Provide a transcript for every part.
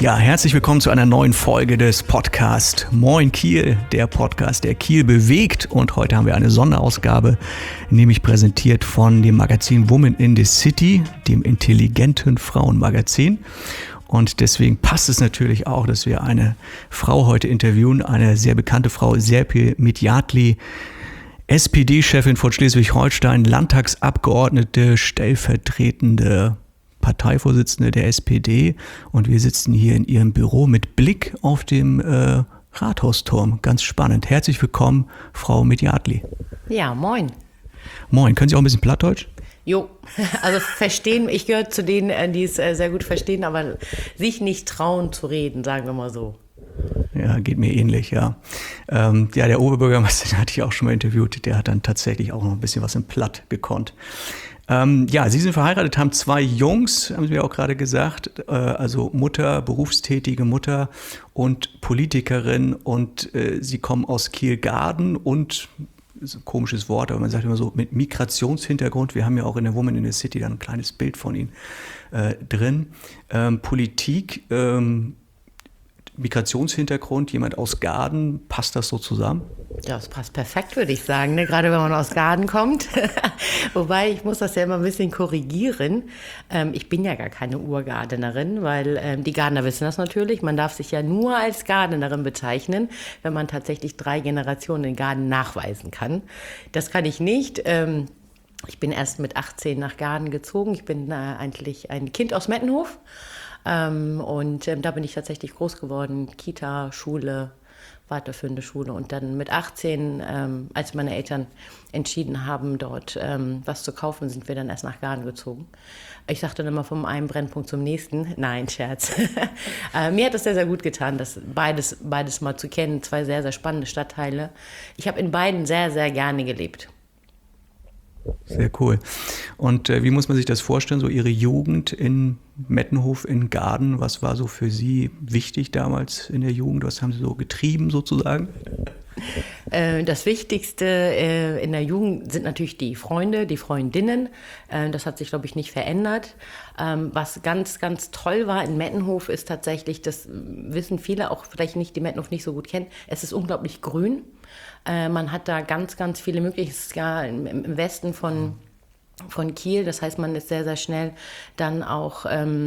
Ja, herzlich willkommen zu einer neuen Folge des Podcasts Moin Kiel, der Podcast, der Kiel bewegt. Und heute haben wir eine Sonderausgabe, nämlich präsentiert von dem Magazin Women in the City, dem intelligenten Frauenmagazin. Und deswegen passt es natürlich auch, dass wir eine Frau heute interviewen, eine sehr bekannte Frau, Serpil Mitjatli, SPD-Chefin von Schleswig-Holstein, Landtagsabgeordnete, stellvertretende Parteivorsitzende der SPD, und wir sitzen hier in ihrem Büro mit Blick auf dem Rathausturm. Ganz spannend. Herzlich willkommen, Frau Mitjatli. Ja, moin. Moin. Können Sie auch ein bisschen Plattdeutsch? Jo, also verstehen, ich gehöre zu denen, die es sehr gut verstehen, aber sich nicht trauen zu reden, sagen wir mal so. Ja, geht mir ähnlich, ja. Der Oberbürgermeister, den hatte ich auch schon mal interviewt, der hat dann tatsächlich auch noch ein bisschen was in Platt gekonnt. Sie sind verheiratet, haben 2 Jungs, haben Sie mir auch gerade gesagt, also Mutter, berufstätige Mutter und Politikerin, und Sie kommen aus Kiel-Garden und, ist ein komisches Wort, aber man sagt immer so, mit Migrationshintergrund. Wir haben ja auch in der Woman in the City dann ein kleines Bild von Ihnen drin. Politik, Migrationshintergrund, jemand aus Garden, passt das so zusammen? Ja, das passt perfekt, würde ich sagen, ne? Gerade wenn man aus Garden kommt. Wobei, ich muss das ja immer ein bisschen korrigieren. Ich bin ja gar keine Urgardenerin, weil die Gardener wissen das natürlich. Man darf sich ja nur als Gardenerin bezeichnen, wenn man tatsächlich 3 Generationen in Garden nachweisen kann. Das kann ich nicht. Ich bin erst mit 18 nach Garden gezogen. Ich bin eigentlich ein Kind aus Mettenhof. Da bin ich tatsächlich groß geworden, Kita, Schule, weiterführende Schule, und dann mit 18, als meine Eltern entschieden haben, dort was zu kaufen, sind wir dann erst nach Garden gezogen. Ich sagte dann immer vom einen Brennpunkt zum nächsten. Nein, Scherz. Mir hat es sehr, sehr gut getan, das beides mal zu kennen. 2 sehr, sehr spannende Stadtteile. Ich habe in beiden sehr, sehr gerne gelebt. Sehr cool. Und wie muss man sich das vorstellen, so Ihre Jugend in Mettenhof, in Garden? Was war so für Sie wichtig damals in der Jugend? Was haben Sie so getrieben sozusagen? Das Wichtigste in der Jugend sind natürlich die Freunde, die Freundinnen. Das hat sich, glaube ich, nicht verändert. Was ganz, ganz toll war in Mettenhof ist tatsächlich, das wissen viele, auch vielleicht nicht, die Mettenhof nicht so gut kennen, es ist unglaublich grün. Man hat da ganz, ganz viele Möglichkeiten. Es ist ja im Westen von Kiel. Das heißt, man ist sehr, sehr schnell dann auch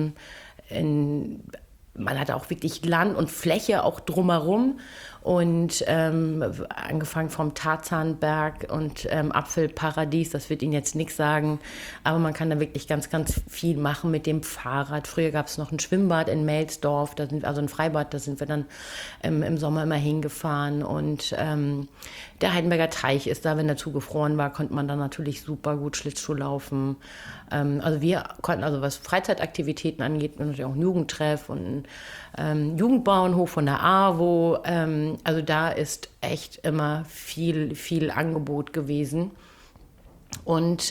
man hat auch wirklich Land und Fläche auch drumherum. Und angefangen vom Tarzanberg und Apfelparadies, das wird Ihnen jetzt nichts sagen, aber man kann da wirklich ganz, ganz viel machen mit dem Fahrrad. Früher gab es noch ein Schwimmbad in Melsdorf, also ein Freibad, da sind wir dann im Sommer immer hingefahren, und der Heidenberger Teich ist da, wenn der zugefroren war, konnte man dann natürlich super gut Schlittschuh laufen. Also wir konnten, also was Freizeitaktivitäten angeht, natürlich auch einen Jugendtreff und einen Jugendbauernhof von der AWO. Also da ist echt immer viel, viel Angebot gewesen. Und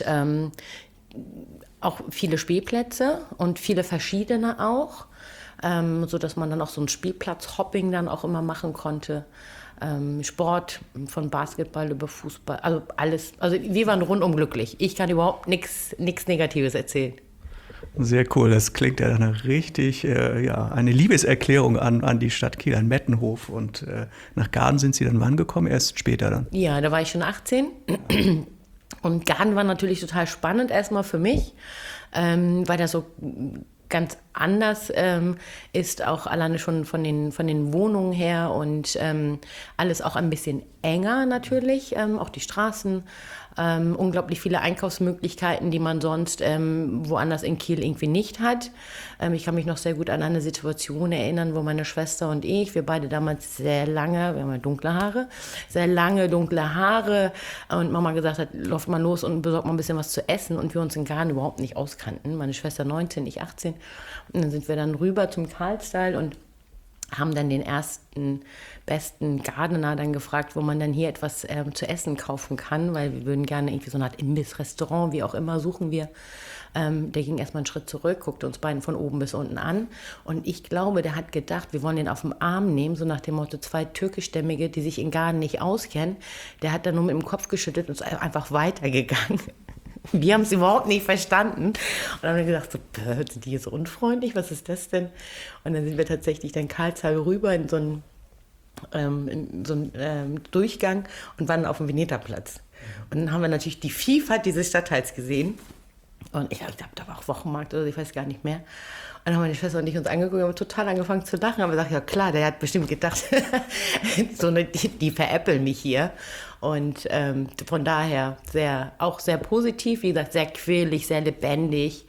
auch viele Spielplätze und viele verschiedene auch, sodass man dann auch so ein Spielplatz-Hopping dann auch immer machen konnte. Sport, von Basketball über Fußball, also alles. Also wir waren rundum glücklich. Ich kann überhaupt nichts Negatives erzählen. Sehr cool, das klingt ja eine richtig, eine Liebeserklärung an die Stadt Kiel, an Mettenhof. Und nach Garden sind Sie dann wann gekommen? Erst später dann? Ja, da war ich schon 18. Und Garden war natürlich total spannend erstmal für mich, weil das so ganz anders ist, auch alleine schon von den Wohnungen her, und alles auch ein bisschen enger natürlich, auch die Straßen. Unglaublich viele Einkaufsmöglichkeiten, die man sonst woanders in Kiel irgendwie nicht hat. Ich kann mich noch sehr gut an eine Situation erinnern, wo meine Schwester und ich, wir beide damals sehr lange, wir haben ja dunkle Haare, sehr lange dunkle Haare, und Mama gesagt hat, lauft mal los und besorgt mal ein bisschen was zu essen, und wir uns in Garden überhaupt nicht auskannten. Meine Schwester 19, ich 18. Und dann sind wir dann rüber zum Karlstall und haben dann den ersten besten Gardener dann gefragt, wo man dann hier etwas zu essen kaufen kann, weil wir würden gerne irgendwie so eine Art Imbiss, Restaurant, wie auch immer, suchen wir. Der ging erstmal einen Schritt zurück, guckte uns beiden von oben bis unten an, und ich glaube, der hat gedacht, wir wollen den auf den Arm nehmen, so nach dem Motto 2 Türkischstämmige, die sich in Garden nicht auskennen. Der hat dann nur mit dem Kopf geschüttelt und ist einfach weitergegangen. Wir haben es überhaupt nicht verstanden. Und dann haben wir gesagt, so, sind die hier so unfreundlich? Was ist das denn? Und dann sind wir tatsächlich dann Karlsruhe rüber in so einen Durchgang und waren auf dem Veneta-Platz. Und dann haben wir natürlich die Vielfalt dieses Stadtteils gesehen. Und ich glaube, da war auch Wochenmarkt oder ich weiß gar nicht mehr. Und dann haben meine Schwester und ich uns angeguckt und haben total angefangen zu lachen. Haben gesagt, ja klar, der hat bestimmt gedacht, die veräppeln mich hier. Und von daher auch sehr positiv, wie gesagt, sehr quirlig, sehr lebendig,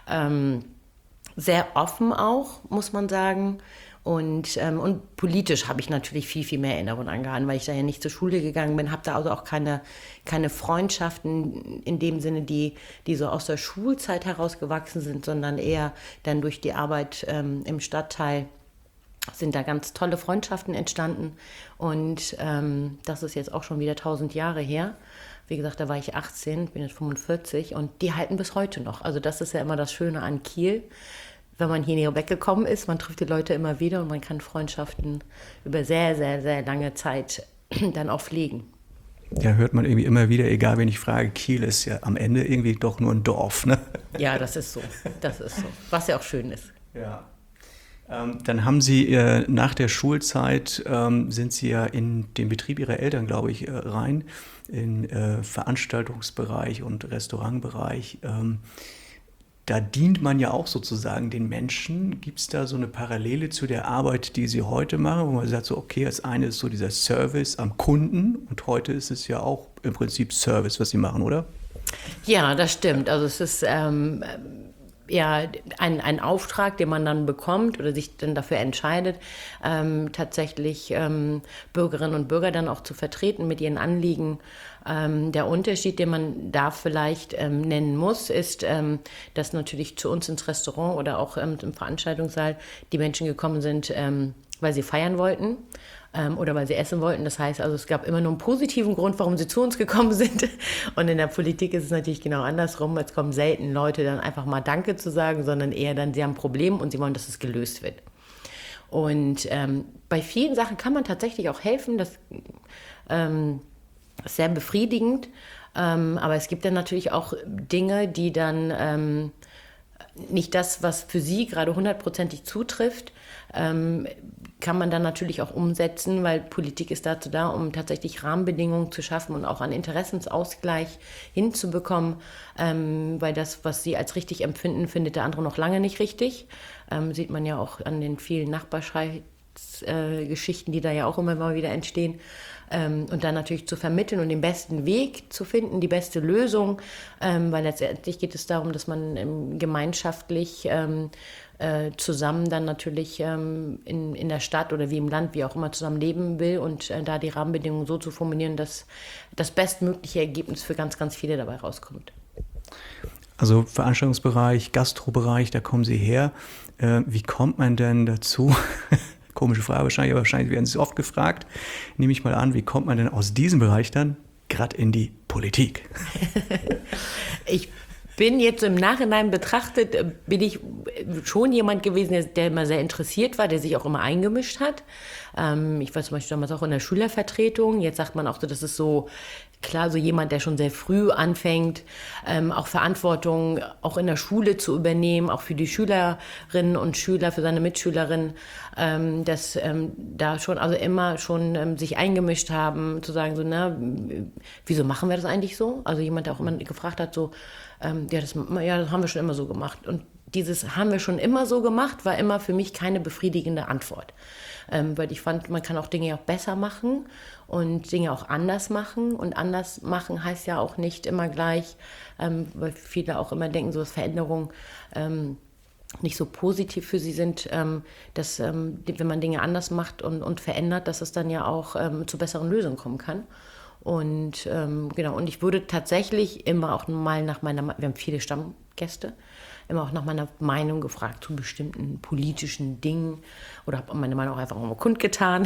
sehr offen auch, muss man sagen. Und politisch habe ich natürlich viel, viel mehr Erinnerungen angehangen, weil ich da ja nicht zur Schule gegangen bin, habe da also auch keine Freundschaften in dem Sinne, die so aus der Schulzeit herausgewachsen sind, sondern eher dann durch die Arbeit im Stadtteil sind da ganz tolle Freundschaften entstanden. Und das ist jetzt auch schon wieder 1000 Jahre her. Wie gesagt, da war ich 18, bin jetzt 45 und die halten bis heute noch. Also das ist ja immer das Schöne an Kiel. Wenn man hier weggekommen ist, man trifft die Leute immer wieder und man kann Freundschaften über sehr, sehr, sehr lange Zeit dann auch pflegen. Ja, hört man irgendwie immer wieder, egal wen ich frage, Kiel ist ja am Ende irgendwie doch nur ein Dorf, ne? Ja, das ist so. Was ja auch schön ist. Ja. Dann haben Sie nach der Schulzeit, sind Sie ja in den Betrieb Ihrer Eltern, glaube ich, rein, in Veranstaltungsbereich und Restaurantbereich. Da dient man ja auch sozusagen den Menschen. Gibt es da so eine Parallele zu der Arbeit, die Sie heute machen, wo man sagt, so okay, das eine ist so dieser Service am Kunden und heute ist es ja auch im Prinzip Service, was Sie machen, oder? Ja, das stimmt. Also es ist ein Auftrag, den man dann bekommt oder sich dann dafür entscheidet, tatsächlich Bürgerinnen und Bürger dann auch zu vertreten mit ihren Anliegen. Der Unterschied, den man da vielleicht nennen muss, ist, dass natürlich zu uns ins Restaurant oder auch im Veranstaltungssaal die Menschen gekommen sind, weil sie feiern wollten oder weil sie essen wollten. Das heißt also, es gab immer nur einen positiven Grund, warum sie zu uns gekommen sind. Und in der Politik ist es natürlich genau andersrum. Es kommen selten Leute dann einfach mal Danke zu sagen, sondern eher dann, sie haben ein Problem und sie wollen, dass es gelöst wird. Und bei vielen Sachen kann man tatsächlich auch helfen. Das ist sehr befriedigend. Aber es gibt dann natürlich auch Dinge, die dann nicht das, was für sie gerade 100%ig zutrifft, kann man dann natürlich auch umsetzen, weil Politik ist dazu da, um tatsächlich Rahmenbedingungen zu schaffen und auch einen Interessensausgleich hinzubekommen, weil das, was sie als richtig empfinden, findet der andere noch lange nicht richtig. Sieht man ja auch an den vielen Nachbarschaftsgeschichten, die da ja auch immer mal wieder entstehen. Und dann natürlich zu vermitteln und den besten Weg zu finden, die beste Lösung, weil letztendlich geht es darum, dass man gemeinschaftlich zusammen dann natürlich in der Stadt oder wie im Land, wie auch immer, zusammen leben will und da die Rahmenbedingungen so zu formulieren, dass das bestmögliche Ergebnis für ganz, ganz viele dabei rauskommt. Also Veranstaltungsbereich, Gastrobereich, da kommen Sie her. Wie kommt man denn dazu? Komische Frage wahrscheinlich, aber wahrscheinlich werden Sie oft gefragt. Nehme ich mal an, wie kommt man denn aus diesem Bereich dann gerade in die Politik? Ich bin jetzt im Nachhinein betrachtet, bin ich schon jemand gewesen, der immer sehr interessiert war, der sich auch immer eingemischt hat. Ich war zum Beispiel damals auch in der Schülervertretung. Jetzt sagt man auch so, das ist so klar, so jemand, der schon sehr früh anfängt, auch Verantwortung auch in der Schule zu übernehmen, auch für die Schülerinnen und Schüler, für seine Mitschülerinnen, dass da schon, also immer schon sich eingemischt haben, zu sagen so, na, wieso machen wir das eigentlich so? Also jemand, der auch immer gefragt hat, so, das haben wir schon immer so gemacht. Und dieses haben wir schon immer so gemacht, war immer für mich keine befriedigende Antwort. Weil ich fand, man kann auch Dinge auch besser machen und Dinge auch anders machen. Und anders machen heißt ja auch nicht immer gleich, weil viele auch immer denken, so dass Veränderungen nicht so positiv für sie sind, dass wenn man Dinge anders macht und verändert, dass es dann ja auch zu besseren Lösungen kommen kann. Und genau, und ich würde tatsächlich immer auch mal wir haben viele Stammgäste, immer auch nach meiner Meinung gefragt zu bestimmten politischen Dingen oder habe meine Meinung auch einfach mal kundgetan.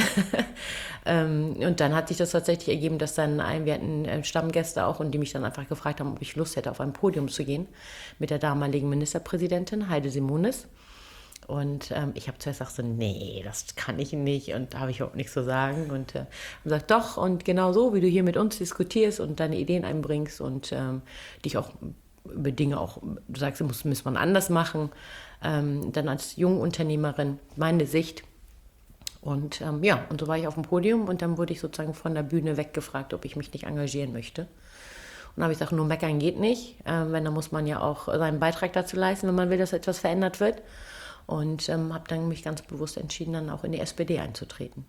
Und dann hat sich das tatsächlich ergeben, dass wir hatten Stammgäste auch und die mich dann einfach gefragt haben, ob ich Lust hätte, auf ein Podium zu gehen mit der damaligen Ministerpräsidentin Heide Simonis. Und ich habe zuerst gesagt, so, nee, das kann ich nicht und da habe ich überhaupt nichts zu sagen. Und gesagt, doch, und genau so, wie du hier mit uns diskutierst und deine Ideen einbringst und dich auch über Dinge auch, du sagst, muss man anders machen. Dann als Jungunternehmerin meine Sicht. Und und so war ich auf dem Podium und dann wurde ich sozusagen von der Bühne weggefragt, ob ich mich nicht engagieren möchte. Und dann habe ich gesagt, nur meckern geht nicht. Wenn, dann muss man ja auch seinen Beitrag dazu leisten, wenn man will, dass etwas verändert wird. Und habe dann mich ganz bewusst entschieden, dann auch in die SPD einzutreten.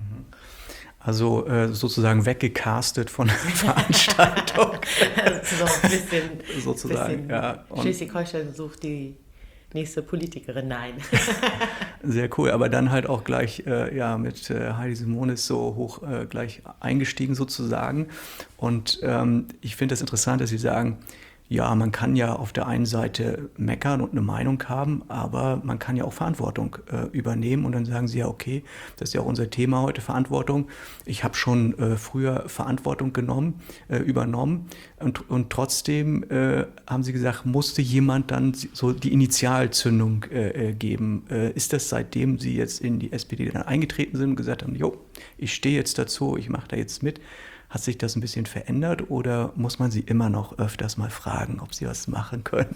Also sozusagen weggecastet von der Veranstaltung. So ein bisschen, sozusagen, ja. Schleswig-Holstein sucht die nächste Politikerin, nein. Sehr cool, aber dann halt auch gleich mit Heidi Simonis so hoch gleich eingestiegen sozusagen. Und ich finde das interessant, dass Sie sagen, ja, man kann ja auf der einen Seite meckern und eine Meinung haben, aber man kann ja auch Verantwortung übernehmen und dann sagen Sie ja, okay, das ist ja auch unser Thema heute, Verantwortung. Ich habe schon früher Verantwortung übernommen und trotzdem haben Sie gesagt, musste jemand dann so die Initialzündung geben. Ist das seitdem Sie jetzt in die SPD dann eingetreten sind und gesagt haben, jo, ich stehe jetzt dazu, ich mache da jetzt mit? Hat sich das ein bisschen verändert oder muss man Sie immer noch öfters mal fragen, ob Sie was machen können?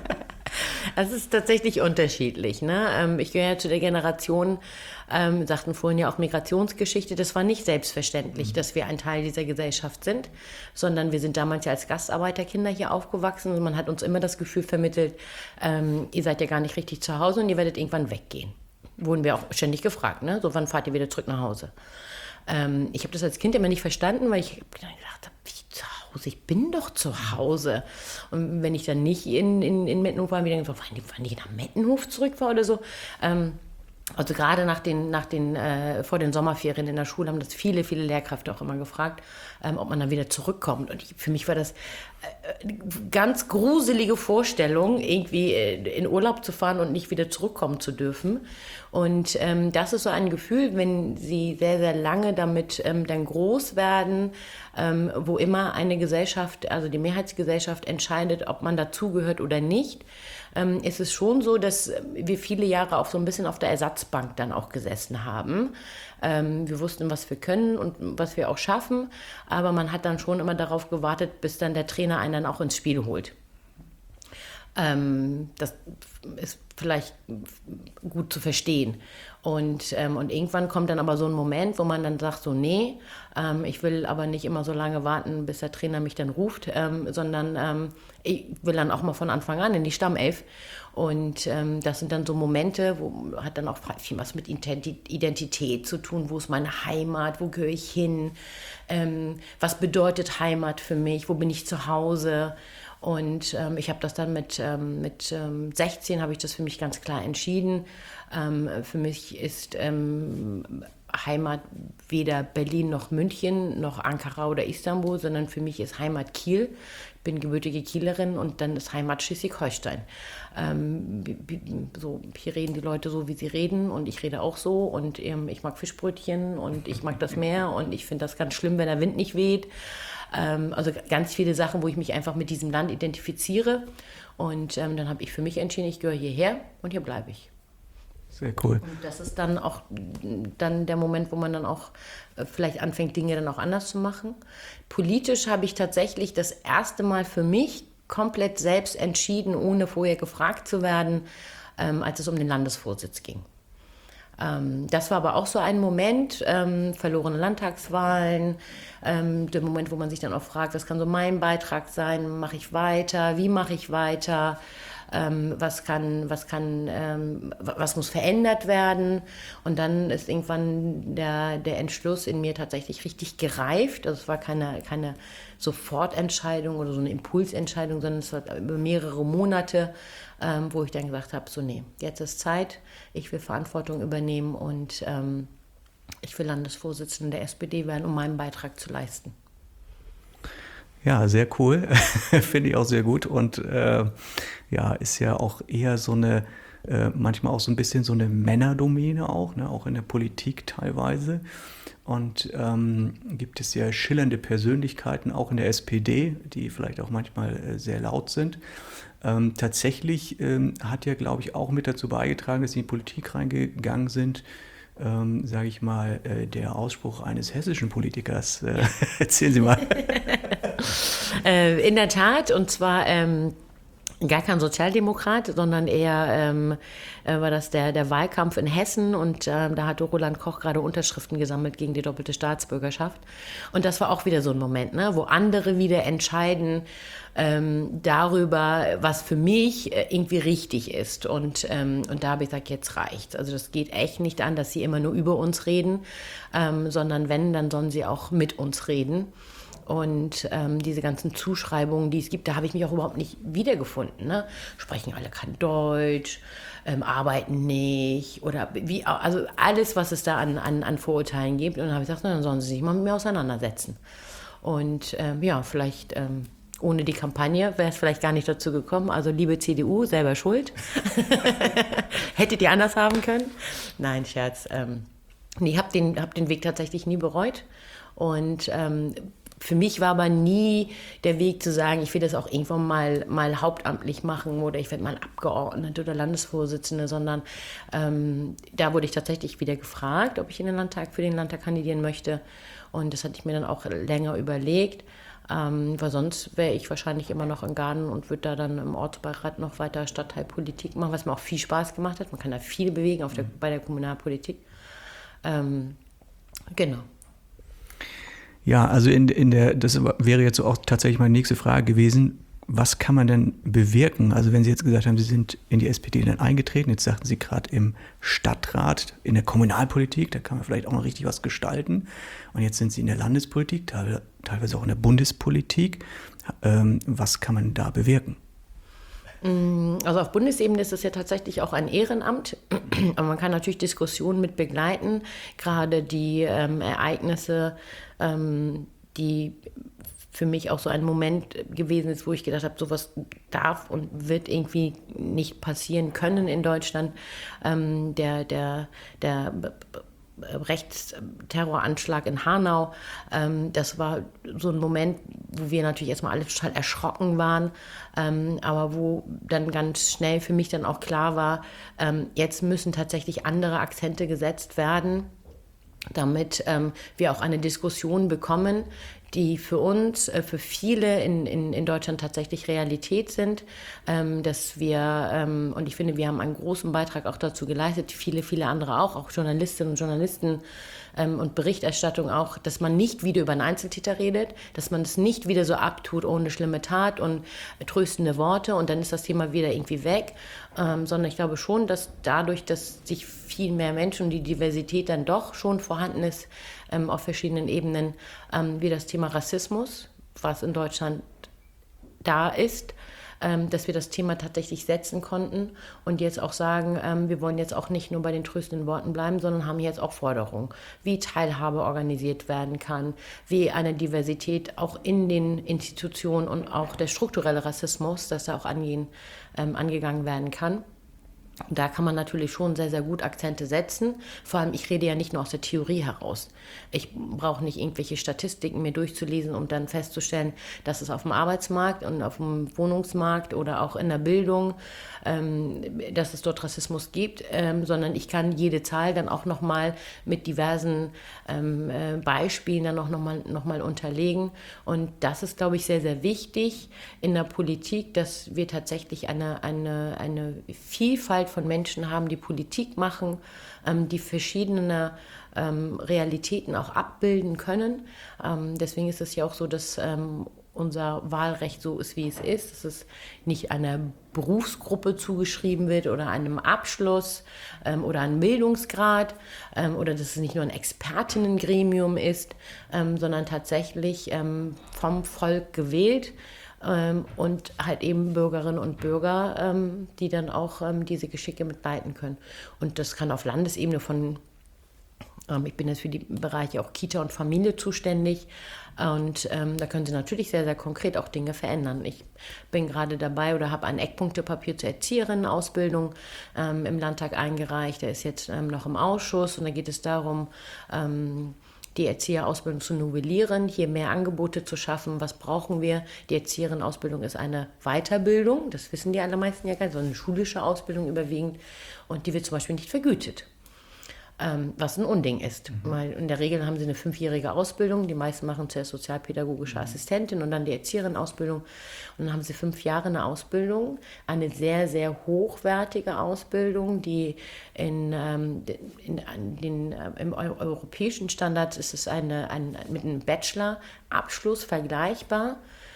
Es ist tatsächlich unterschiedlich. Ne? Ich gehöre ja zu der Generation, sagten vorhin ja auch Migrationsgeschichte, das war nicht selbstverständlich, dass wir ein Teil dieser Gesellschaft sind, sondern wir sind damals ja als Gastarbeiterkinder hier aufgewachsen und man hat uns immer das Gefühl vermittelt, ihr seid ja gar nicht richtig zu Hause und ihr werdet irgendwann weggehen. Wurden wir auch ständig gefragt, ne? So, wann fahrt ihr wieder zurück nach Hause? Ich habe das als Kind immer nicht verstanden, weil ich gedacht habe, wie zu Hause? Ich bin doch zu Hause. Und wenn ich dann nicht in Mettenhof war, wieder gefragt, wann ich nach Mettenhof zurück war oder so. Also gerade vor den Sommerferien in der Schule haben das viele, viele Lehrkräfte auch immer gefragt, ob man dann wieder zurückkommt. Und für mich war das ganz gruselige Vorstellung, irgendwie in Urlaub zu fahren und nicht wieder zurückkommen zu dürfen. Und das ist so ein Gefühl, wenn Sie sehr, sehr lange damit dann groß werden, wo immer eine Gesellschaft, also die Mehrheitsgesellschaft entscheidet, ob man dazugehört oder nicht, ist es schon so, dass wir viele Jahre auch so ein bisschen auf der Ersatzbank dann auch gesessen haben. Wir wussten, was wir können und was wir auch schaffen, aber man hat dann schon immer darauf gewartet, bis dann der Trainer einen dann auch ins Spiel holt. Das ist vielleicht gut zu verstehen. Und irgendwann kommt dann aber so ein Moment, wo man dann sagt, so nee, ich will aber nicht immer so lange warten, bis der Trainer mich dann ruft, sondern ich will dann auch mal von Anfang an in die Stammelf. Und das sind dann so Momente, hat dann auch viel was mit Identität zu tun. Wo ist meine Heimat? Wo gehöre ich hin? Was bedeutet Heimat für mich? Wo bin ich zu Hause? Und ich habe das dann mit 16 habe ich das für mich ganz klar entschieden. Für mich ist Heimat weder Berlin noch München noch Ankara oder Istanbul, sondern für mich ist Heimat Kiel. Ich bin gebürtige Kielerin und dann ist Heimat Schleswig-Holstein. Hier reden die Leute so, wie sie reden und ich rede auch so und ich mag Fischbrötchen und ich mag das Meer und ich finde das ganz schlimm, wenn der Wind nicht weht. Also ganz viele Sachen, wo ich mich einfach mit diesem Land identifiziere und dann habe ich für mich entschieden, ich gehöre hierher und hier bleibe ich. Sehr cool. Und das ist dann auch dann der Moment, wo man dann auch vielleicht anfängt, Dinge dann auch anders zu machen. Politisch habe ich tatsächlich das erste Mal für mich komplett selbst entschieden, ohne vorher gefragt zu werden, als es um den Landesvorsitz ging. Das war aber auch so ein Moment, verlorene Landtagswahlen, der Moment, wo man sich dann auch fragt, was kann so mein Beitrag sein, mache ich weiter, wie mache ich weiter, was muss verändert werden. Und dann ist irgendwann der Entschluss in mir tatsächlich richtig gereift. Also es war keine Sofortentscheidung oder so eine Impulsentscheidung, sondern es war über mehrere Monate, wo ich dann gesagt habe, so nee, jetzt ist Zeit, ich will Verantwortung übernehmen und ich will Landesvorsitzende der SPD werden, um meinen Beitrag zu leisten. Ja, sehr cool. Finde ich auch sehr gut. Und ist ja auch eher so eine, manchmal auch so ein bisschen so eine Männerdomäne auch, ne? Auch in der Politik teilweise. Und gibt es ja schillernde Persönlichkeiten auch in der SPD, die vielleicht auch manchmal sehr laut sind. Tatsächlich hat ja, glaube ich, auch mit dazu beigetragen, dass Sie in die Politik reingegangen sind, sage ich mal, der Ausspruch eines hessischen Politikers. Erzählen Sie mal. In der Tat, und zwar gar kein Sozialdemokrat, sondern eher war das der Wahlkampf in Hessen, und da hatte Roland Koch gerade Unterschriften gesammelt gegen die doppelte Staatsbürgerschaft. Und das war auch wieder so ein Moment, ne, wo andere wieder entscheiden darüber, was für mich irgendwie richtig ist. Und da habe ich gesagt, jetzt reicht's. Also das geht echt nicht an, dass sie immer nur über uns reden, sondern wenn, dann sollen sie auch mit uns reden. Und diese ganzen Zuschreibungen, die es gibt, da habe ich mich auch überhaupt nicht wiedergefunden. Ne? Sprechen alle kein Deutsch, arbeiten nicht oder wie, also alles, was es da an Vorurteilen gibt. Und dann habe ich gesagt, na, dann sollen sie sich mal mit mir auseinandersetzen. Und ja, vielleicht ohne die Kampagne wäre es vielleicht gar nicht dazu gekommen. Also liebe CDU, selber schuld. Hättet ihr anders haben können? Nein, Scherz. Nee, hab den Weg tatsächlich nie bereut. Und für mich war aber nie der Weg zu sagen, ich will das auch irgendwann mal hauptamtlich machen oder ich werde mal Abgeordnete oder Landesvorsitzende, sondern da wurde ich tatsächlich wieder gefragt, ob ich für den Landtag kandidieren möchte. Und das hatte ich mir dann auch länger überlegt, weil sonst wäre ich wahrscheinlich immer noch in Garden und würde da dann im Ortsbeirat noch weiter Stadtteilpolitik machen, was mir auch viel Spaß gemacht hat. Man kann da viel bewegen bei der Kommunalpolitik. Genau. Ja, also das wäre jetzt auch tatsächlich meine nächste Frage gewesen. Was kann man denn bewirken? Also wenn Sie jetzt gesagt haben, Sie sind in die SPD dann eingetreten, jetzt sagten Sie gerade im Stadtrat, in der Kommunalpolitik, da kann man vielleicht auch noch richtig was gestalten. Und jetzt sind Sie in der Landespolitik, teilweise auch in der Bundespolitik. Was kann man da bewirken? Also auf Bundesebene ist es ja tatsächlich auch ein Ehrenamt, aber man kann natürlich Diskussionen mit begleiten, gerade die Ereignisse, die für mich auch so ein Moment gewesen ist, wo ich gedacht habe, sowas darf und wird irgendwie nicht passieren können in Deutschland. Der Rechtsterroranschlag in Hanau, das war so ein Moment, wo wir natürlich erstmal alle total erschrocken waren, aber wo dann ganz schnell für mich dann auch klar war, jetzt müssen tatsächlich andere Akzente gesetzt werden, damit wir auch eine Diskussion bekommen, die für uns, für viele in Deutschland tatsächlich Realität sind, dass wir, und ich finde, wir haben einen großen Beitrag auch dazu geleistet, viele andere auch Journalistinnen und Journalisten und Berichterstattung auch, dass man nicht wieder über einen Einzeltäter redet, dass man es nicht wieder so abtut ohne schlimme Tat und tröstende Worte und dann ist das Thema wieder irgendwie weg, sondern ich glaube schon, dass dadurch, dass sich viel mehr Menschen und die Diversität dann doch schon vorhanden ist auf verschiedenen Ebenen, wie das Thema Rassismus, was in Deutschland da ist, dass wir das Thema tatsächlich setzen konnten und jetzt auch sagen, wir wollen jetzt auch nicht nur bei den tröstenden Worten bleiben, sondern haben jetzt auch Forderungen, wie Teilhabe organisiert werden kann, wie eine Diversität auch in den Institutionen und auch der strukturelle Rassismus, dass da auch angegangen werden kann. Da kann man natürlich schon sehr, sehr gut Akzente setzen. Vor allem, ich rede ja nicht nur aus der Theorie heraus. Ich brauche nicht irgendwelche Statistiken mir durchzulesen, um dann festzustellen, dass es auf dem Arbeitsmarkt und auf dem Wohnungsmarkt oder auch in der Bildung, dass es dort Rassismus gibt, sondern ich kann jede Zahl dann auch nochmal mit diversen Beispielen dann noch mal unterlegen. Und das ist, glaube ich, sehr, sehr wichtig in der Politik, dass wir tatsächlich eine Vielfalt von Menschen haben, die Politik machen, die verschiedene Realitäten auch abbilden können. Deswegen ist es ja auch so, dass unser Wahlrecht so ist, wie es ist, dass es nicht einer Berufsgruppe zugeschrieben wird oder einem Abschluss oder einem Bildungsgrad oder dass es nicht nur ein Expertinnengremium ist, sondern tatsächlich vom Volk gewählt. Und halt eben Bürgerinnen und Bürger, die dann auch diese Geschicke mitleiten können. Und das kann auf Landesebene ich bin jetzt für die Bereiche auch Kita und Familie zuständig und da können Sie natürlich sehr, sehr konkret auch Dinge verändern. Ich bin gerade dabei oder habe ein Eckpunktepapier zur Erzieherinnenausbildung im Landtag eingereicht. Der ist jetzt noch im Ausschuss und da geht es darum, die Erzieherausbildung zu novellieren, hier mehr Angebote zu schaffen. Was brauchen wir? Die Erzieherinnenausbildung ist eine Weiterbildung, das wissen die allermeisten ja gar nicht, sondern eine schulische Ausbildung überwiegend und die wird zum Beispiel nicht vergütet. Was ein Unding ist. Weil in der Regel haben sie eine 5-jährige Ausbildung, die meisten machen zuerst sozialpädagogische Assistentin und dann die Erzieherin-Ausbildung und dann haben sie 5 Jahre eine Ausbildung, eine sehr, sehr hochwertige Ausbildung, die im europäischen Standard ist es mit einem Bachelor-Abschluss vergleichbar.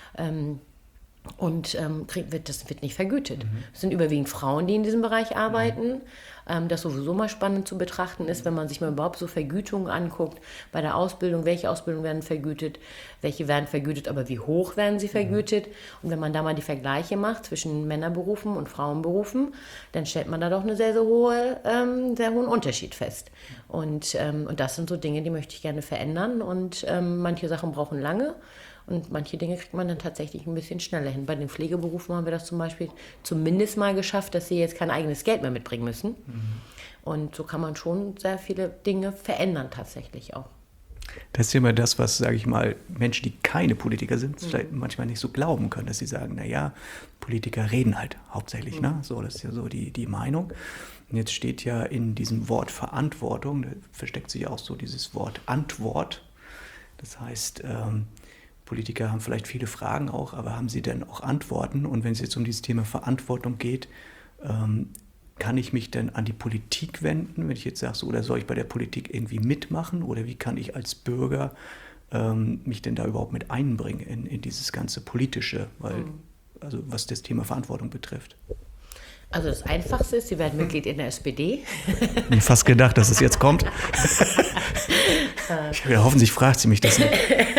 Das wird nicht vergütet. Es sind überwiegend Frauen, die in diesem Bereich arbeiten. Das sowieso mal spannend zu betrachten ist, wenn man sich mal überhaupt so Vergütungen anguckt bei der Ausbildung, welche Ausbildungen werden vergütet, welche werden vergütet, aber wie hoch werden sie vergütet. Und wenn man da mal die Vergleiche macht zwischen Männerberufen und Frauenberufen, dann stellt man da doch einen sehr, sehr hohen Unterschied fest. Und das sind so Dinge, die möchte ich gerne verändern. Und manche Sachen brauchen lange. Und manche Dinge kriegt man dann tatsächlich ein bisschen schneller hin. Bei den Pflegeberufen haben wir das zum Beispiel zumindest mal geschafft, dass sie jetzt kein eigenes Geld mehr mitbringen müssen. Und so kann man schon sehr viele Dinge verändern tatsächlich auch. Das ist immer das, was, sage ich mal, Menschen, die keine Politiker sind, vielleicht manchmal nicht so glauben können, dass sie sagen, naja, Politiker reden halt hauptsächlich, ne? So, das ist ja so die Meinung. Und jetzt steht ja in diesem Wort Verantwortung, da versteckt sich auch so dieses Wort Antwort. Das heißt, Politiker haben vielleicht viele Fragen auch, aber haben sie denn auch Antworten? Und wenn es jetzt um dieses Thema Verantwortung geht, kann ich mich denn an die Politik wenden, wenn ich jetzt sage, so, oder soll ich bei der Politik irgendwie mitmachen? Oder wie kann ich als Bürger mich denn da überhaupt mit einbringen in dieses ganze Politische, also was das Thema Verantwortung betrifft? Also das Einfachste ist, Sie werden Mitglied in der SPD. Ich habe mir fast gedacht, dass es jetzt kommt. Hoffentlich fragt sie mich das nicht.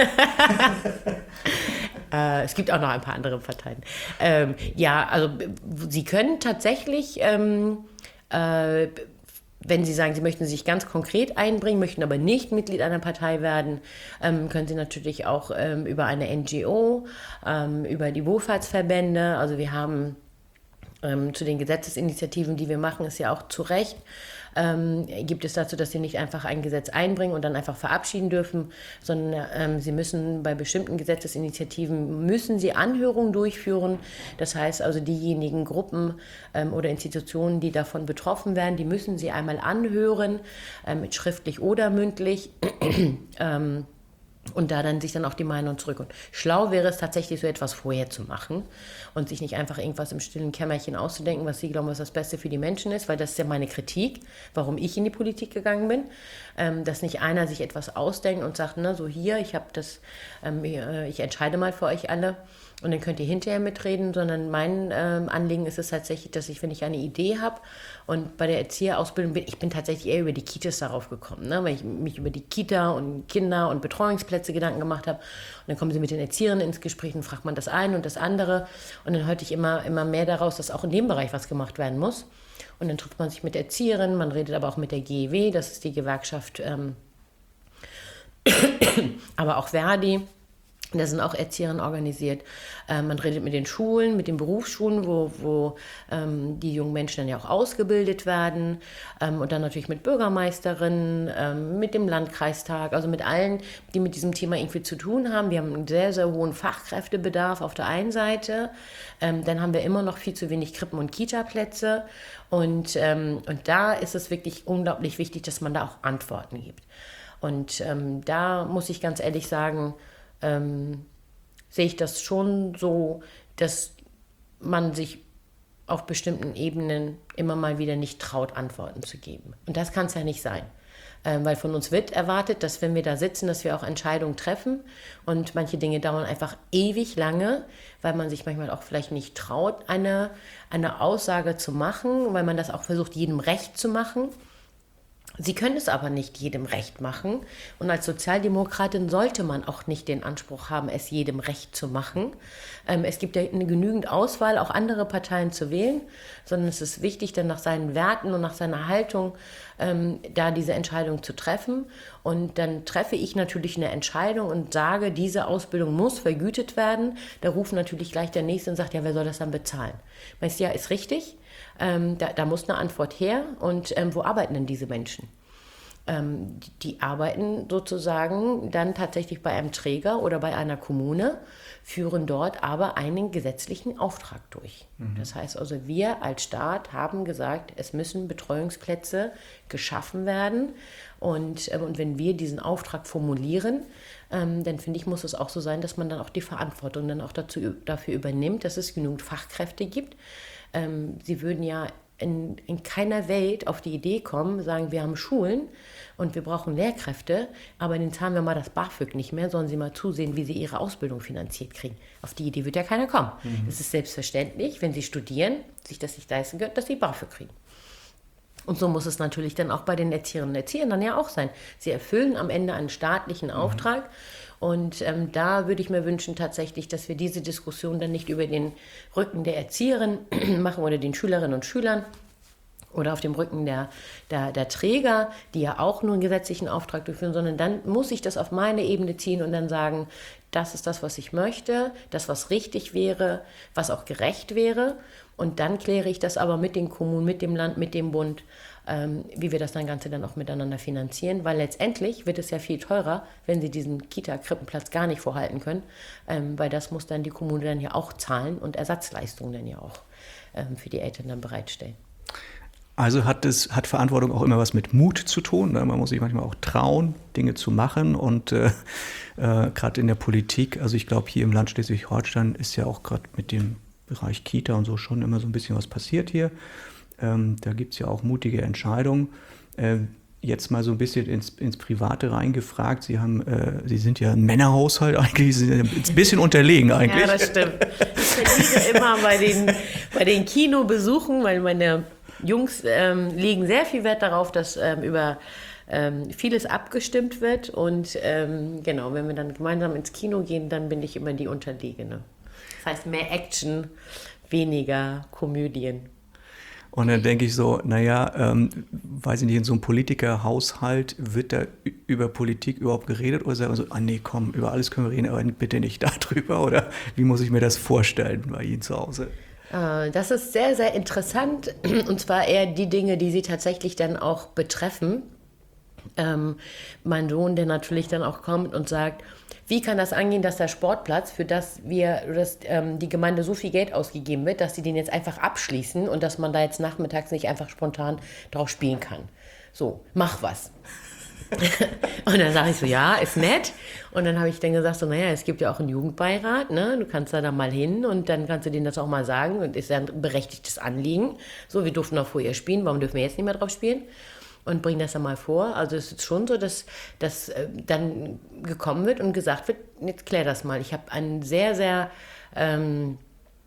Es gibt auch noch ein paar andere Parteien. Also Sie können tatsächlich, wenn Sie sagen, Sie möchten sich ganz konkret einbringen, möchten aber nicht Mitglied einer Partei werden, können Sie natürlich auch über eine NGO, über die Wohlfahrtsverbände, also wir haben zu den Gesetzesinitiativen, die wir machen, ist ja auch zu Recht, gibt es dazu, dass sie nicht einfach ein Gesetz einbringen und dann einfach verabschieden dürfen, sondern sie müssen bei bestimmten Gesetzesinitiativen Anhörungen durchführen. Das heißt also, diejenigen Gruppen oder Institutionen, die davon betroffen werden, die müssen sie einmal anhören, schriftlich oder mündlich. Und da dann sich dann auch die Meinung zurück. Und schlau wäre es tatsächlich, so etwas vorher zu machen und sich nicht einfach irgendwas im stillen Kämmerchen auszudenken, was Sie glauben, was das Beste für die Menschen ist, weil das ist ja meine Kritik, warum ich in die Politik gegangen bin, dass nicht einer sich etwas ausdenkt und sagt, na, so hier, ich entscheide mal für euch alle und dann könnt ihr hinterher mitreden, sondern mein Anliegen ist es tatsächlich, dass wenn ich eine Idee habe und bei der Erzieherausbildung ich bin tatsächlich eher über die Kitas darauf gekommen, ne? Weil ich mich über die Kita und Kinder und Betreuungsplätze Gedanken gemacht habe und dann kommen sie mit den Erziehern ins Gespräch und fragt man das eine und das andere und dann hörte ich immer mehr daraus, dass auch in dem Bereich was gemacht werden muss und dann trifft man sich mit Erzieherinnen, man redet aber auch mit der GEW, das ist die Gewerkschaft, aber auch Verdi. Da sind auch Erzieherinnen organisiert. Man redet mit den Schulen, mit den Berufsschulen, wo die jungen Menschen dann ja auch ausgebildet werden. Und dann natürlich mit Bürgermeisterinnen, mit dem Landkreistag, also mit allen, die mit diesem Thema irgendwie zu tun haben. Wir haben einen sehr, sehr hohen Fachkräftebedarf auf der einen Seite. Dann haben wir immer noch viel zu wenig Krippen- und Kita-Plätze. Und da ist es wirklich unglaublich wichtig, dass man da auch Antworten gibt. Und da muss ich ganz ehrlich sagen, sehe ich das schon so, dass man sich auf bestimmten Ebenen immer mal wieder nicht traut, Antworten zu geben. Und das kann es ja nicht sein. Weil von uns wird erwartet, dass wenn wir da sitzen, dass wir auch Entscheidungen treffen. Und manche Dinge dauern einfach ewig lange, weil man sich manchmal auch vielleicht nicht traut, eine Aussage zu machen, weil man das auch versucht, jedem recht zu machen. Sie können es aber nicht jedem recht machen. Und als Sozialdemokratin sollte man auch nicht den Anspruch haben, es jedem recht zu machen. Es gibt ja eine genügend Auswahl, auch andere Parteien zu wählen, sondern es ist wichtig, dann nach seinen Werten und nach seiner Haltung da diese Entscheidung zu treffen. Und dann treffe ich natürlich eine Entscheidung und sage, diese Ausbildung muss vergütet werden. Da ruft natürlich gleich der Nächste und sagt, ja, wer soll das dann bezahlen? Meinst du, ja, ist richtig. Da muss eine Antwort her und wo arbeiten denn diese Menschen? Die arbeiten sozusagen dann tatsächlich bei einem Träger oder bei einer Kommune, führen dort aber einen gesetzlichen Auftrag durch. Das heißt also, wir als Staat haben gesagt, es müssen Betreuungsplätze geschaffen werden. Und wenn wir diesen Auftrag formulieren, dann finde ich, muss es auch so sein, dass man dann auch die Verantwortung dann auch dafür übernimmt, dass es genügend Fachkräfte gibt. Sie würden ja in keiner Welt auf die Idee kommen, sagen, wir haben Schulen und wir brauchen Lehrkräfte, aber denen zahlen wir mal das BAföG nicht mehr, sollen sie mal zusehen, wie sie ihre Ausbildung finanziert kriegen. Auf die Idee wird ja keiner kommen. Es ist selbstverständlich, wenn sie studieren, sich das nicht leisten können, dass sie BAföG kriegen. Und so muss es natürlich dann auch bei den Erzieherinnen und Erziehern dann ja auch sein. Sie erfüllen am Ende einen staatlichen Auftrag. Und da würde ich mir wünschen tatsächlich, dass wir diese Diskussion dann nicht über den Rücken der Erzieherin machen oder den Schülerinnen und Schülern oder auf dem Rücken der Träger, die ja auch nur einen gesetzlichen Auftrag durchführen, sondern dann muss ich das auf meine Ebene ziehen und dann sagen, das ist das, was ich möchte, das, was richtig wäre, was auch gerecht wäre. Und dann kläre ich das aber mit den Kommunen, mit dem Land, mit dem Bund, wie wir das dann Ganze dann auch miteinander finanzieren. Weil letztendlich wird es ja viel teurer, wenn sie diesen Kita-Krippenplatz gar nicht vorhalten können, weil das muss dann die Kommune dann ja auch zahlen und Ersatzleistungen dann ja auch für die Eltern dann bereitstellen. Also hat Verantwortung auch immer was mit Mut zu tun. Ne? Man muss sich manchmal auch trauen, Dinge zu machen. Und gerade in der Politik, also ich glaube, hier im Land Schleswig-Holstein ist ja auch gerade mit dem Bereich Kita und so schon immer so ein bisschen was passiert hier. Da gibt es ja auch mutige Entscheidungen. Jetzt mal so ein bisschen ins Private reingefragt. Sie sind ja ein Männerhaushalt eigentlich, Sie sind ein bisschen unterlegen eigentlich. Ja, das stimmt. Ich verliere immer bei den Kinobesuchen, weil meine Jungs legen sehr viel Wert darauf, dass über vieles abgestimmt wird. Und genau, wenn wir dann gemeinsam ins Kino gehen, dann bin ich immer die Unterlegene. Das heißt, mehr Action, weniger Komödien. Und dann denke ich so, weiß ich nicht, in so einem Politikerhaushalt wird da über Politik überhaupt geredet oder sagen wir so, nee, komm, über alles können wir reden, aber bitte nicht darüber, oder wie muss ich mir das vorstellen bei Ihnen zu Hause? Das ist sehr, sehr interessant, und zwar eher die Dinge, die Sie tatsächlich dann auch betreffen. Mein Sohn, der natürlich dann auch kommt und sagt, wie kann das angehen, dass der Sportplatz, für das die Gemeinde so viel Geld ausgegeben wird, dass sie den jetzt einfach abschließen und dass man da jetzt nachmittags nicht einfach spontan drauf spielen kann. So, mach was. Und dann sage ich so, ja, ist nett. Und dann habe ich dann gesagt, so, naja, es gibt ja auch einen Jugendbeirat, ne? Du kannst da mal hin und dann kannst du denen das auch mal sagen und ist ja ein berechtigtes Anliegen. So, wir durften auch vorher spielen, warum dürfen wir jetzt nicht mehr drauf spielen? Und bringen das dann mal vor. Also es ist schon so, dass dann gekommen wird und gesagt wird, jetzt klär das mal. Ich habe einen sehr, sehr, einen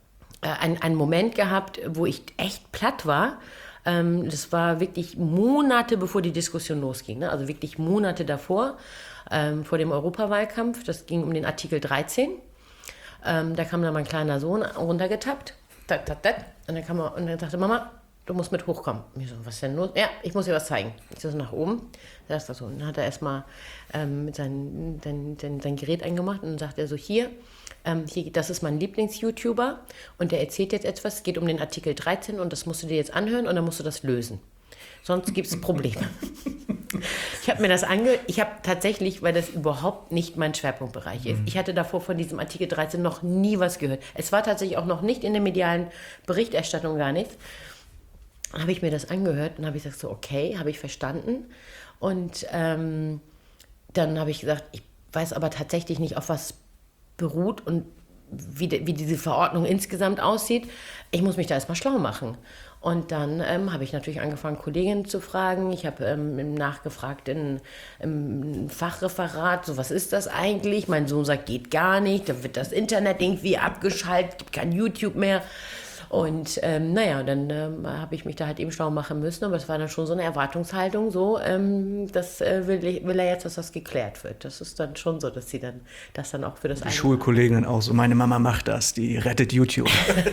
Moment gehabt, wo ich echt platt war. Das war wirklich Monate, bevor die Diskussion losging. Ne? Also wirklich Monate davor, vor dem Europawahlkampf. Das ging um den Artikel 13. Da kam dann mein kleiner Sohn runtergetappt. Und dann sagte Mama, du musst mit hochkommen. Ich so, was ist denn los? Ja, ich muss dir was zeigen. Ich so, nach oben. Da ist das so. Und dann hat er erstmal sein Gerät eingemacht und dann sagt er so, hier, das ist mein Lieblings-YouTuber und der erzählt jetzt etwas, es geht um den Artikel 13 und das musst du dir jetzt anhören und dann musst du das lösen. Sonst gibt es Probleme. Ich habe mir das ich habe tatsächlich, weil das überhaupt nicht mein Schwerpunktbereich ist, ich hatte davor von diesem Artikel 13 noch nie was gehört. Es war tatsächlich auch noch nicht in der medialen Berichterstattung gar nichts. Dann habe ich mir das angehört und habe ich gesagt, so okay, habe ich verstanden. Und dann habe ich gesagt, ich weiß aber tatsächlich nicht, auf was beruht und wie diese Verordnung insgesamt aussieht. Ich muss mich da erstmal schlau machen. Und dann habe ich natürlich angefangen, Kolleginnen zu fragen. Ich habe nachgefragt im Fachreferat, so was ist das eigentlich? Mein Sohn sagt, geht gar nicht. Dann wird das Internet irgendwie abgeschaltet, gibt kein YouTube mehr. Und dann habe ich mich da halt eben schlau machen müssen, aber es war dann schon so eine Erwartungshaltung, so, das will er jetzt, dass das geklärt wird. Das ist dann schon so, dass sie dann das dann auch für das Die Schulkolleginnen auch so, meine Mama macht das, die rettet YouTube.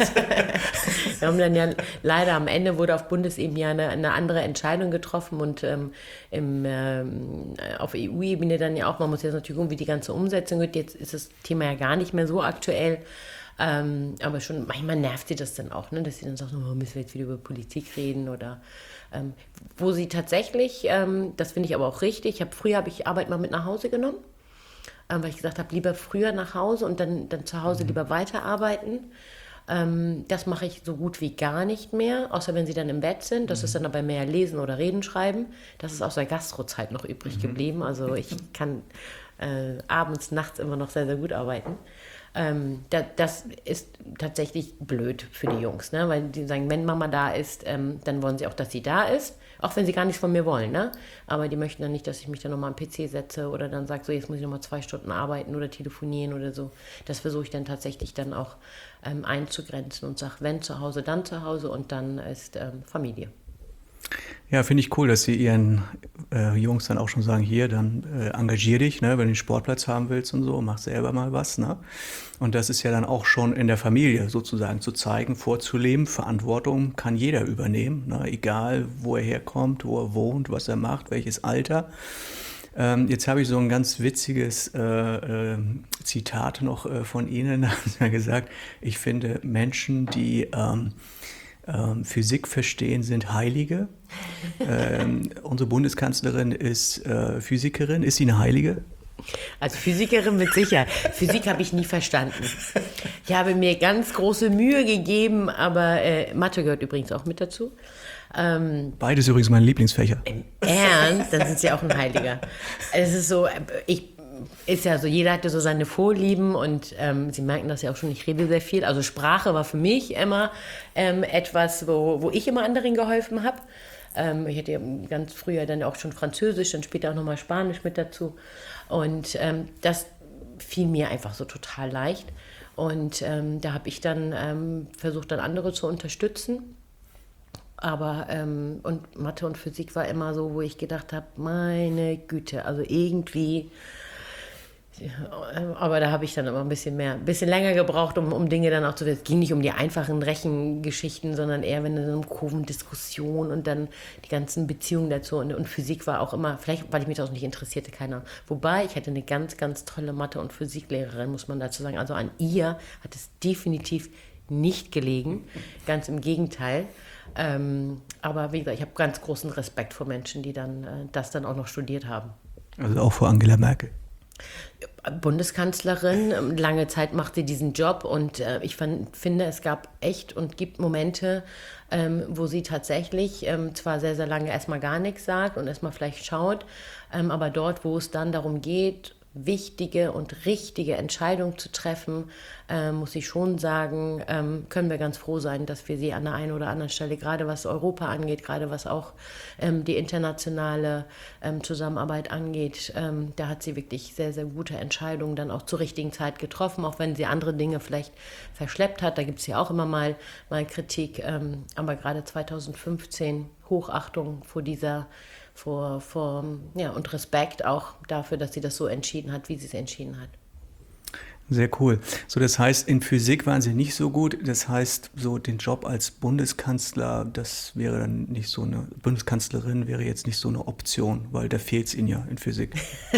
Wir haben dann ja leider am Ende wurde auf Bundesebene ja eine andere Entscheidung getroffen und auf EU-Ebene dann ja auch, man muss jetzt natürlich gucken, wie die ganze Umsetzung wird. Jetzt ist das Thema ja gar nicht mehr so aktuell. Aber schon manchmal nervt sie das dann auch, ne? Dass sie dann sagt, oh, müssen wir jetzt wieder über Politik reden oder wo sie tatsächlich, das finde ich aber auch richtig, früher habe ich Arbeit mal mit nach Hause genommen, weil ich gesagt habe, lieber früher nach Hause und dann zu Hause lieber weiterarbeiten. Das mache ich so gut wie gar nicht mehr, außer wenn sie dann im Bett sind. Das ist dann aber mehr Lesen oder Reden schreiben. Das ist aus der Gastrozeit noch übrig geblieben. Also ich kann abends, nachts immer noch sehr, sehr gut arbeiten. Das ist tatsächlich blöd für die Jungs, ne? Weil die sagen, wenn Mama da ist, dann wollen sie auch, dass sie da ist, auch wenn sie gar nichts von mir wollen. Ne? Aber die möchten dann nicht, dass ich mich dann nochmal am PC setze oder dann sage, so jetzt muss ich nochmal 2 Stunden arbeiten oder telefonieren oder so. Das versuche ich dann tatsächlich dann auch einzugrenzen und sage, wenn zu Hause, dann zu Hause und dann ist Familie. Ja, finde ich cool, dass Sie Ihren Jungs dann auch schon sagen, hier, dann engagier dich, ne, wenn du den Sportplatz haben willst und so, mach selber mal was. Ne? Und das ist ja dann auch schon in der Familie sozusagen zu zeigen, vorzuleben. Verantwortung kann jeder übernehmen, ne? Egal wo er herkommt, wo er wohnt, was er macht, welches Alter. Jetzt habe ich so ein ganz witziges Zitat noch von Ihnen. Da haben Sie ja gesagt, ich finde Menschen, die Physik verstehen, sind Heilige. Unsere Bundeskanzlerin ist Physikerin. Ist sie eine Heilige? Als Physikerin mit Sicherheit. Physik habe ich nie verstanden. Ich habe mir ganz große Mühe gegeben, aber Mathe gehört übrigens auch mit dazu. Beides übrigens meine Lieblingsfächer. Im Ernst? Dann sind sie auch ein Heiliger. Es ist so, ist ja so, jeder hatte so seine Vorlieben und Sie merken das ja auch schon, ich rede sehr viel. Also Sprache war für mich immer etwas, wo ich immer anderen geholfen habe. Ich hatte ja ganz früher dann auch schon Französisch, dann später auch nochmal Spanisch mit dazu. Und das fiel mir einfach so total leicht. Und da habe ich dann versucht, dann andere zu unterstützen. Aber und Mathe und Physik war immer so, wo ich gedacht habe, meine Güte, also irgendwie, aber da habe ich dann immer ein bisschen länger gebraucht, um Dinge dann auch zu wissen. Es ging nicht um die einfachen Rechengeschichten, sondern eher, wenn es um Kurvendiskussion und dann die ganzen Beziehungen dazu. Und Physik war auch immer, vielleicht weil ich mich das auch nicht interessierte, keiner. Wobei, ich hatte eine ganz, ganz tolle Mathe- und Physiklehrerin, muss man dazu sagen. Also an ihr hat es definitiv nicht gelegen, ganz im Gegenteil. Aber wie gesagt, ich habe ganz großen Respekt vor Menschen, die dann das dann auch noch studiert haben. Also auch vor Angela Merkel. Bundeskanzlerin, lange Zeit macht sie diesen Job und ich finde, es gab echt und gibt Momente, wo sie tatsächlich zwar sehr, sehr lange erstmal gar nichts sagt und erstmal vielleicht schaut, aber dort, wo es dann darum geht, wichtige und richtige Entscheidungen zu treffen, muss ich schon sagen, können wir ganz froh sein, dass wir sie an der einen oder anderen Stelle, gerade was Europa angeht, gerade was auch die internationale Zusammenarbeit angeht, da hat sie wirklich sehr, sehr gute Entscheidungen dann auch zur richtigen Zeit getroffen, auch wenn sie andere Dinge vielleicht verschleppt hat. Da gibt es ja auch immer mal Kritik, aber gerade 2015 Hochachtung vor dieser und Respekt auch dafür, dass sie das so entschieden hat, wie sie es entschieden hat. Sehr cool. So, das heißt, in Physik waren Sie nicht so gut. Das heißt, so den Job als Bundeskanzler, das wäre dann nicht so eine, Bundeskanzlerin wäre jetzt nicht so eine Option, weil da fehlt es Ihnen ja in Physik.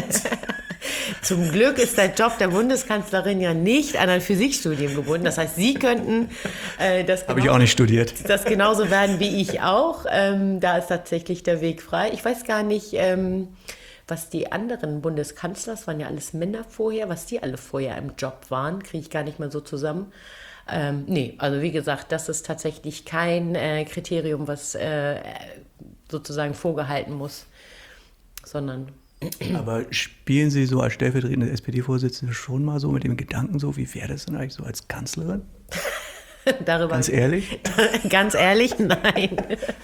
Zum Glück ist der Job der Bundeskanzlerin ja nicht an ein Physikstudium gebunden. Das heißt, Sie könnten Habe ich auch nicht studiert. Das genauso werden wie ich auch. Da ist tatsächlich der Weg frei. Ich weiß gar nicht, was die anderen Bundeskanzler, das waren ja alles Männer vorher, was die alle vorher im Job waren, kriege ich gar nicht mehr so zusammen. Nee, also wie gesagt, das ist tatsächlich kein Kriterium, was sozusagen vorgehalten muss, sondern... Aber spielen Sie so als stellvertretende SPD-Vorsitzende schon mal so mit dem Gedanken so, wie wäre das denn eigentlich so als Kanzlerin? Darüber Ganz ehrlich? Ganz ehrlich, nein.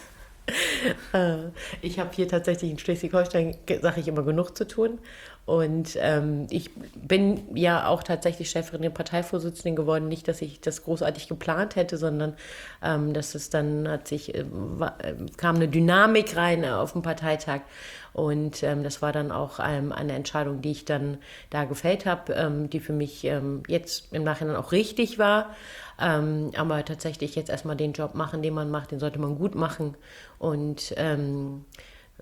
Ich habe hier tatsächlich in Schleswig-Holstein, sage ich immer, genug zu tun. Und ich bin ja auch tatsächlich stellvertretende Parteivorsitzende geworden. Nicht, dass ich das großartig geplant hätte, sondern dass es dann kam eine Dynamik rein auf dem Parteitag. Und das war dann auch eine Entscheidung, die ich dann da gefällt habe, die für mich jetzt im Nachhinein auch richtig war. Aber tatsächlich jetzt erstmal den Job machen, den man macht, den sollte man gut machen. Und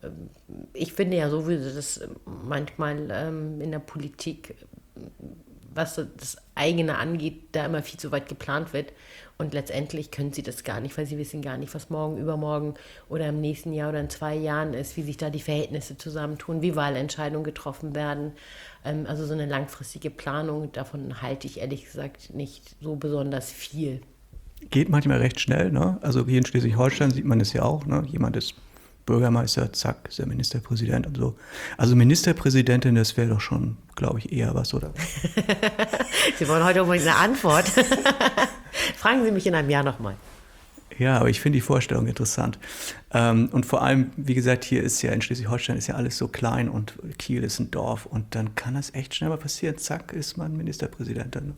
ich finde ja sowieso, dass manchmal in der Politik was so das eigene angeht, da immer viel zu weit geplant wird. Und letztendlich können sie das gar nicht, weil sie wissen gar nicht, was morgen, übermorgen oder im nächsten Jahr oder in 2 Jahren ist, wie sich da die Verhältnisse zusammentun, wie Wahlentscheidungen getroffen werden. Also so eine langfristige Planung, davon halte ich ehrlich gesagt nicht so besonders viel. Geht manchmal recht schnell, ne? Also hier in Schleswig-Holstein sieht man es ja auch, ne? Jemand ist Bürgermeister, zack, ist der Ministerpräsident und so. Also Ministerpräsidentin, das wäre doch schon, glaube ich, eher was, oder? Sie wollen heute übrigens eine Antwort. Fragen Sie mich in einem Jahr nochmal. Ja, aber ich finde die Vorstellung interessant. Und vor allem, wie gesagt, hier ist ja in Schleswig-Holstein ist ja alles so klein und Kiel ist ein Dorf und dann kann das echt schnell mal passieren. Zack, ist man Ministerpräsident. Dann.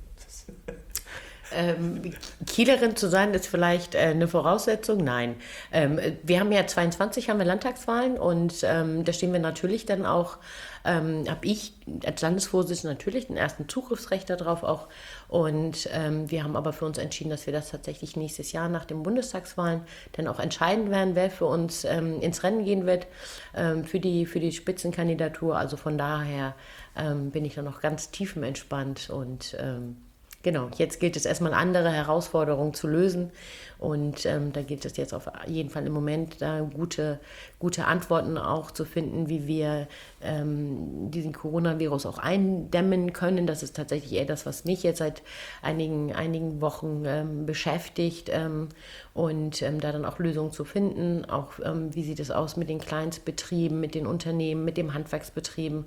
Kielerin zu sein, ist vielleicht eine Voraussetzung? Nein. Wir haben ja 22 haben wir Landtagswahlen und da stehen wir natürlich dann auch, habe ich als Landesvorsitzende natürlich den ersten Zugriffsrecht darauf auch. Und wir haben aber für uns entschieden, dass wir das tatsächlich nächstes Jahr nach den Bundestagswahlen dann auch entscheiden werden, wer für uns ins Rennen gehen wird für die Spitzenkandidatur. Also von daher bin ich dann noch ganz tiefenentspannt und genau, jetzt gilt es erstmal andere Herausforderungen zu lösen und da gilt es jetzt auf jeden Fall im Moment da gute Antworten auch zu finden, wie wir diesen Coronavirus auch eindämmen können. Das ist tatsächlich eher das, was mich jetzt seit einigen Wochen beschäftigt und da dann auch Lösungen zu finden, auch wie sieht es aus mit den Kleinstbetrieben, mit den Unternehmen, mit den Handwerksbetrieben,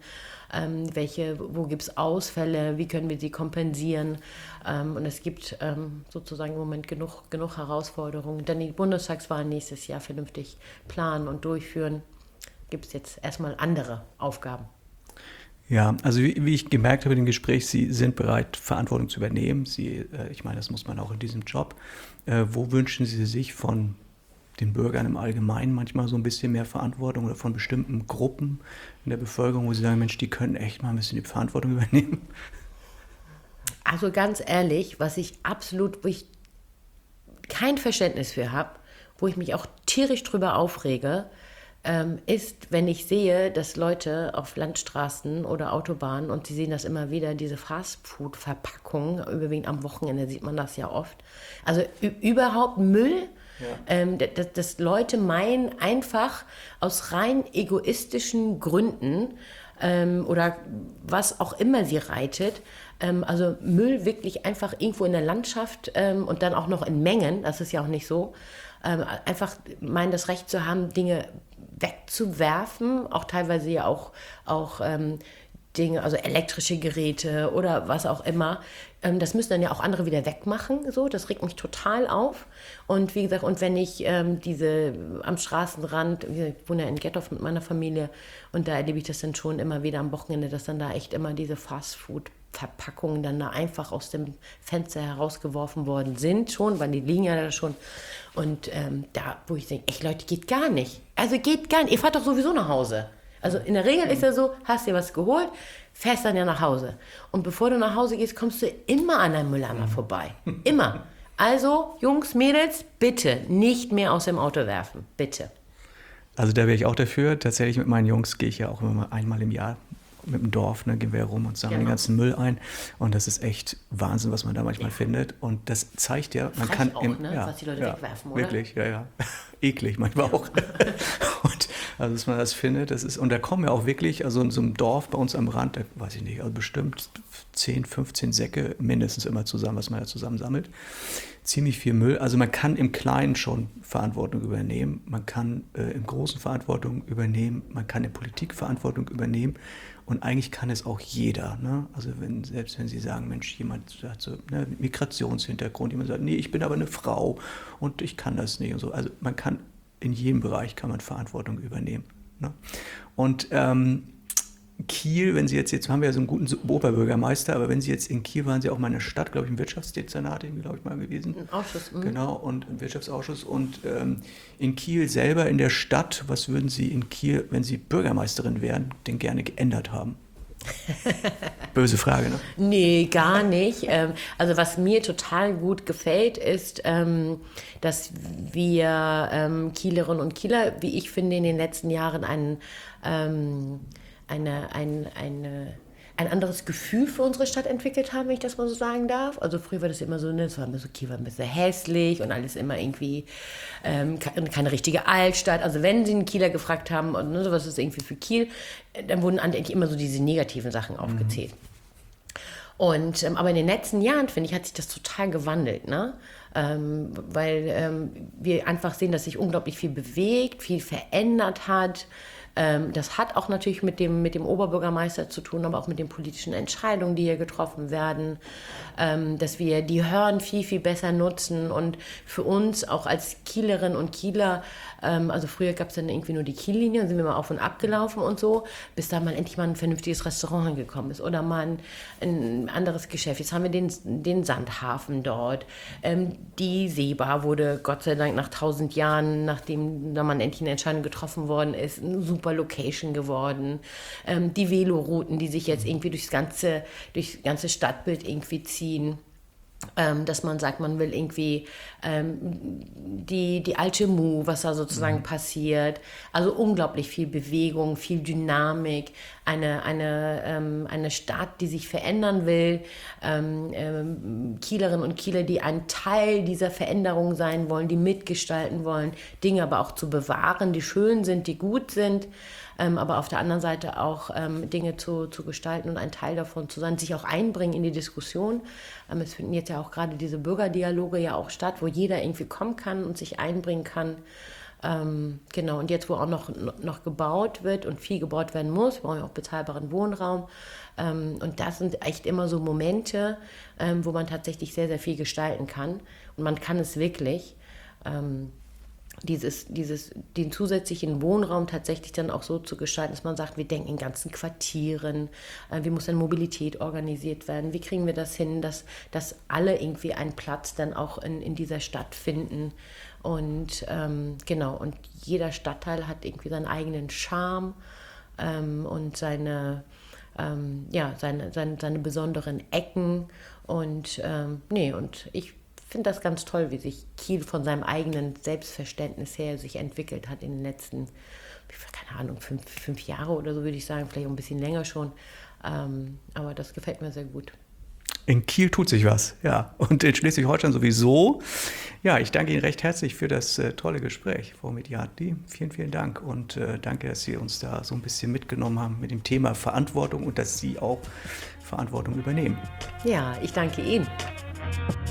wo gibt es Ausfälle, wie können wir sie kompensieren und es gibt sozusagen im Moment genug Herausforderungen. Dann die Bundestagswahlen nächstes Jahr vernünftig planen und durchführen, gibt es jetzt erstmal andere Aufgaben. Ja, also wie ich gemerkt habe in dem Gespräch, Sie sind bereit, Verantwortung zu übernehmen. Ich meine, das muss man auch in diesem Job. Wo wünschen Sie sich von den Bürgern im Allgemeinen manchmal so ein bisschen mehr Verantwortung oder von bestimmten Gruppen in der Bevölkerung, wo Sie sagen, Mensch, die können echt mal ein bisschen die Verantwortung übernehmen? Also ganz ehrlich, wo ich kein Verständnis für habe, wo ich mich auch tierisch drüber aufrege, ist, wenn ich sehe, dass Leute auf Landstraßen oder Autobahnen, und Sie sehen das immer wieder, diese Fastfood-Verpackungen, überwiegend am Wochenende sieht man das ja oft, also überhaupt Müll, ja. Dass Leute meinen, einfach aus rein egoistischen Gründen oder was auch immer sie reitet, also Müll wirklich einfach irgendwo in der Landschaft und dann auch noch in Mengen, das ist ja auch nicht so, einfach meinen, das Recht zu haben, Dinge wegzuwerfen, auch teilweise ja auch Dinge, also elektrische Geräte oder was auch immer. Das müssen dann ja auch andere wieder wegmachen. So, das regt mich total auf. Und wie gesagt, und wenn ich am Straßenrand, ich wohne ja in Gettorf mit meiner Familie und da erlebe ich das dann schon immer wieder am Wochenende, dass dann da echt immer diese Fastfood-Verpackungen dann da einfach aus dem Fenster herausgeworfen worden sind schon, weil die liegen ja da schon. Und da, wo ich denke, echt Leute, geht gar nicht. Also geht gar nicht. Ihr fahrt doch sowieso nach Hause. Also in der Regel ist ja so, hast dir was geholt, fährst dann ja nach Hause. Und bevor du nach Hause gehst, kommst du immer an einem Mülleimer vorbei. Immer. Also, Jungs, Mädels, bitte nicht mehr aus dem Auto werfen. Bitte. Also da wäre ich auch dafür. Tatsächlich mit meinen Jungs gehe ich ja auch immer mal einmal im Jahr mit dem Dorf, ne, gehen wir rum und sammeln den ganzen Müll ein. Und das ist echt Wahnsinn, was man da manchmal findet. Und das zeigt ja, man Frech kann... auch, was die Leute wegwerfen, oder? Wirklich, ja. Eklig manchmal auch. Und also, dass man das findet, und da kommen ja auch wirklich, also in so einem Dorf bei uns am Rand, da weiß ich nicht, also bestimmt 10, 15 Säcke mindestens immer zusammen, was man da zusammen sammelt. Ziemlich viel Müll. Also man kann im Kleinen schon Verantwortung übernehmen, man kann im Großen Verantwortung übernehmen, man kann in Politik Verantwortung übernehmen und eigentlich kann es auch jeder. Ne? Also selbst wenn Sie sagen, Mensch, jemand hat so einen Migrationshintergrund, jemand sagt, nee, ich bin aber eine Frau und ich kann das nicht und so. Also man kann in jedem Bereich kann man Verantwortung übernehmen. Ne? Und Kiel, wenn Sie jetzt haben wir ja so einen guten Oberbürgermeister, aber wenn Sie jetzt in Kiel waren, Sie auch mal in der Stadt, glaube ich, im Wirtschaftsdezernat, glaube ich, mal gewesen. Ein Ausschuss. Genau, und im Wirtschaftsausschuss. Und in Kiel selber, in der Stadt, was würden Sie in Kiel, wenn Sie Bürgermeisterin wären, denn gerne geändert haben? Böse Frage, ne? Nee, gar nicht. Also was mir total gut gefällt, ist, dass wir Kielerinnen und Kieler, wie ich finde, in den letzten Jahren ein anderes Gefühl für unsere Stadt entwickelt haben, wenn ich das mal so sagen darf. Also früher war das immer so, ne, es war immer so, Kiel war ein bisschen hässlich und alles immer irgendwie keine richtige Altstadt. Also wenn sie einen Kieler gefragt haben, und ne, was ist irgendwie für Kiel, dann wurden eigentlich immer so diese negativen Sachen aufgezählt. Und, aber in den letzten Jahren, finde ich, hat sich das total gewandelt, ne? Weil wir einfach sehen, dass sich unglaublich viel bewegt, viel verändert hat. Das hat auch natürlich mit dem Oberbürgermeister zu tun, aber auch mit den politischen Entscheidungen, die hier getroffen werden, dass wir die Hörn viel, viel besser nutzen und für uns auch als Kielerinnen und Kieler, also früher gab es dann irgendwie nur die Kiellinie, dann sind wir mal auf und ab gelaufen und so, bis da mal endlich mal ein vernünftiges Restaurant angekommen ist oder mal ein anderes Geschäft. Jetzt haben wir den Sandhafen dort. Die Seebar wurde Gott sei Dank nach 1000 Jahren, nachdem da mal endlich eine Entscheidung getroffen worden ist, eine super Location geworden. Die Velorouten, die sich jetzt irgendwie durchs ganze Stadtbild irgendwie ziehen. Dass man sagt, man will irgendwie die alte Mu, was da sozusagen passiert. Also unglaublich viel Bewegung, viel Dynamik, eine Stadt, die sich verändern will, Kielerinnen und Kieler, die ein Teil dieser Veränderung sein wollen, die mitgestalten wollen, Dinge aber auch zu bewahren, die schön sind, die gut sind. Aber auf der anderen Seite auch Dinge zu gestalten und ein Teil davon zu sein, sich auch einbringen in die Diskussion. Es finden jetzt ja auch gerade diese Bürgerdialoge ja auch statt, wo jeder irgendwie kommen kann und sich einbringen kann. Genau, und jetzt, wo auch noch gebaut wird und viel gebaut werden muss, brauchen wir auch bezahlbaren Wohnraum. Und das sind echt immer so Momente, wo man tatsächlich sehr, sehr viel gestalten kann. Und man kann es wirklich. Den zusätzlichen Wohnraum tatsächlich dann auch so zu gestalten, dass man sagt, wir denken in ganzen Quartieren, wie muss dann Mobilität organisiert werden, wie kriegen wir das hin, dass alle irgendwie einen Platz dann auch in dieser Stadt finden. Und genau, und jeder Stadtteil hat irgendwie seinen eigenen Charme und seine besonderen Ecken. Und und ich finde das ganz toll, wie sich Kiel von seinem eigenen Selbstverständnis her sich entwickelt hat in den letzten, keine Ahnung, fünf Jahre oder so, würde ich sagen, vielleicht auch ein bisschen länger schon. Aber das gefällt mir sehr gut. In Kiel tut sich was, ja. Und in Schleswig-Holstein sowieso. Ja, ich danke Ihnen recht herzlich für das tolle Gespräch, Frau Mediati. Vielen, vielen Dank. Und danke, dass Sie uns da so ein bisschen mitgenommen haben mit dem Thema Verantwortung und dass Sie auch Verantwortung übernehmen. Ja, ich danke Ihnen.